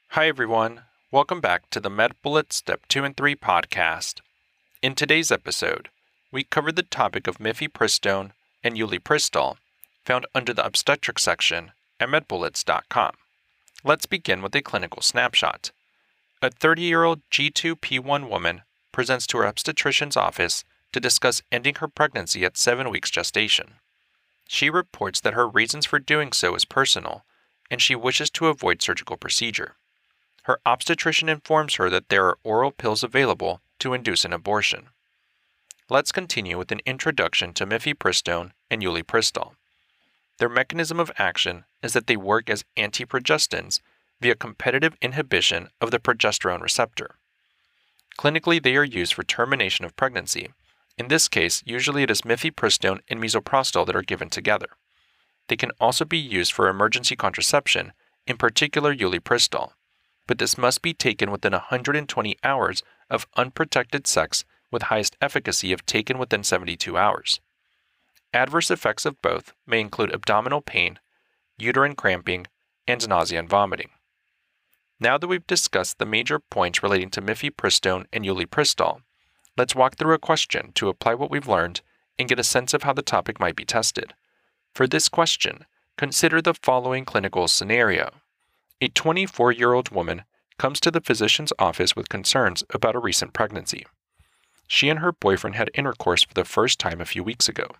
Hi everyone, welcome back to the MedBullets Step 2 and 3 podcast. In today's episode, we covered the topic of mifepristone and ulipristal, found under the obstetrics section at medbullets.com. Let's begin with a clinical snapshot. A 30-year-old G2P1 woman presents to her obstetrician's office to discuss ending her pregnancy at 7 weeks gestation. She reports that her reasons for doing so is personal, and she wishes to avoid surgical procedure. Her obstetrician informs her that there are oral pills available to induce an abortion. Let's continue with an introduction to mifepristone and ulipristal. Their mechanism of action is that they work as antiprogestins via competitive inhibition of the progesterone receptor. Clinically, they are used for termination of pregnancy. In this case, usually it is mifepristone and misoprostol that are given together. They can also be used for emergency contraception, in particular ulipristal, but this must be taken within 120 hours of unprotected sex with highest efficacy if taken within 72 hours. Adverse effects of both may include abdominal pain, uterine cramping, and nausea and vomiting. Now that we've discussed the major points relating to mifepristone and ulipristal, let's walk through a question to apply what we've learned and get a sense of how the topic might be tested. For this question, consider the following clinical scenario. A 24-year-old woman comes to the physician's office with concerns about a recent pregnancy. She and her boyfriend had intercourse for the first time a few weeks ago.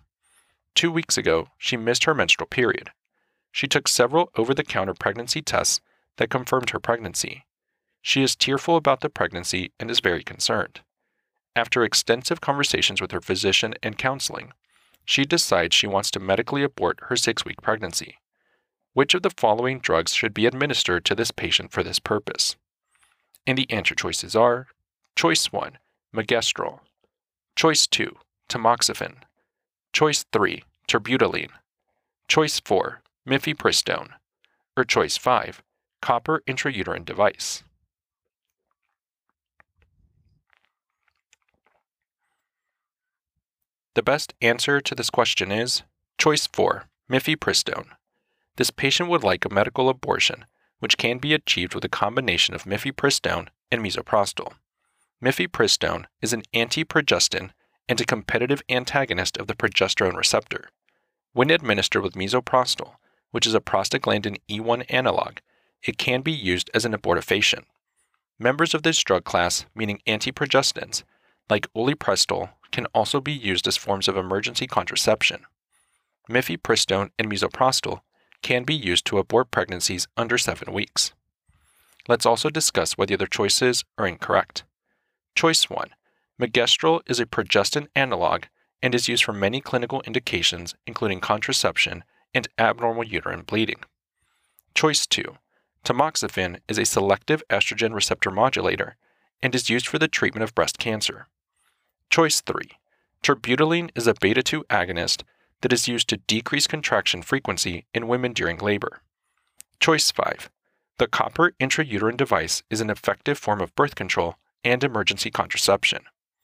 2 weeks ago, she missed her menstrual period. She took several over-the-counter pregnancy tests that confirmed her pregnancy. She is tearful about the pregnancy and is very concerned. After extensive conversations with her physician and counseling, she decides she wants to medically abort her 6-week pregnancy. Which of the following drugs should be administered to this patient for this purpose? And the answer choices are: Choice 1, Megestrol; Choice 2, Tamoxifen; Choice 3, Terbutaline; Choice 4, mifepristone; or Choice 5, copper intrauterine device. The best answer to this question is Choice 4, mifepristone. This patient would like a medical abortion, which can be achieved with a combination of mifepristone and misoprostol. Mifepristone is an antiprogestin and a competitive antagonist of the progesterone receptor. When administered with misoprostol, which is a prostaglandin E1 analog, it can be used as an abortifacient. Members of this drug class, meaning antiprogestins, like ulipristal, can also be used as forms of emergency contraception. Mifepristone and misoprostol can be used to abort pregnancies under 7 weeks. Let's also discuss why the other choices are incorrect. Choice 1. Megestrol is a progestin analog and is used for many clinical indications, including contraception and abnormal uterine bleeding. Choice 2. Tamoxifen is a selective estrogen receptor modulator and is used for the treatment of breast cancer. Choice 3. Terbutaline is a beta-2 agonist that is used to decrease contraction frequency in women during labor. Choice 5. The copper intrauterine device is an effective form of birth control and emergency contraception.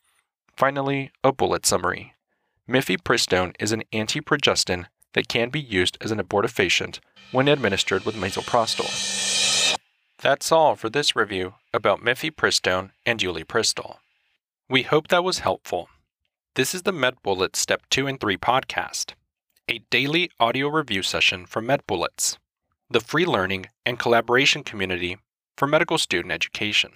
Finally, a bullet summary. Mifepristone is an antiprogestin that can be used as an abortifacient when administered with misoprostol. That's all for this review about mifepristone and ulipristal. We hope that was helpful. This is the MedBullets Step 2 and 3 podcast, a daily audio review session from MedBullets, the free learning and collaboration community for medical student education.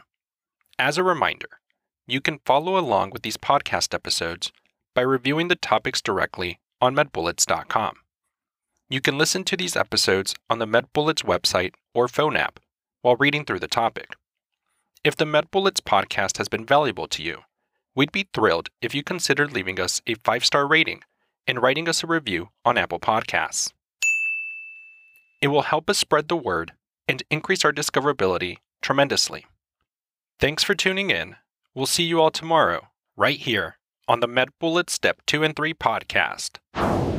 As a reminder, you can follow along with these podcast episodes by reviewing the topics directly on medbullets.com. You can listen to these episodes on the MedBullets website or phone app while reading through the topic. If the MedBullets podcast has been valuable to you, we'd be thrilled if you considered leaving us a 5-star rating and writing us a review on Apple Podcasts. It will help us spread the word and increase our discoverability tremendously. Thanks for tuning in. We'll see you all tomorrow, right here, on the MedBullets Step 2 and 3 podcast.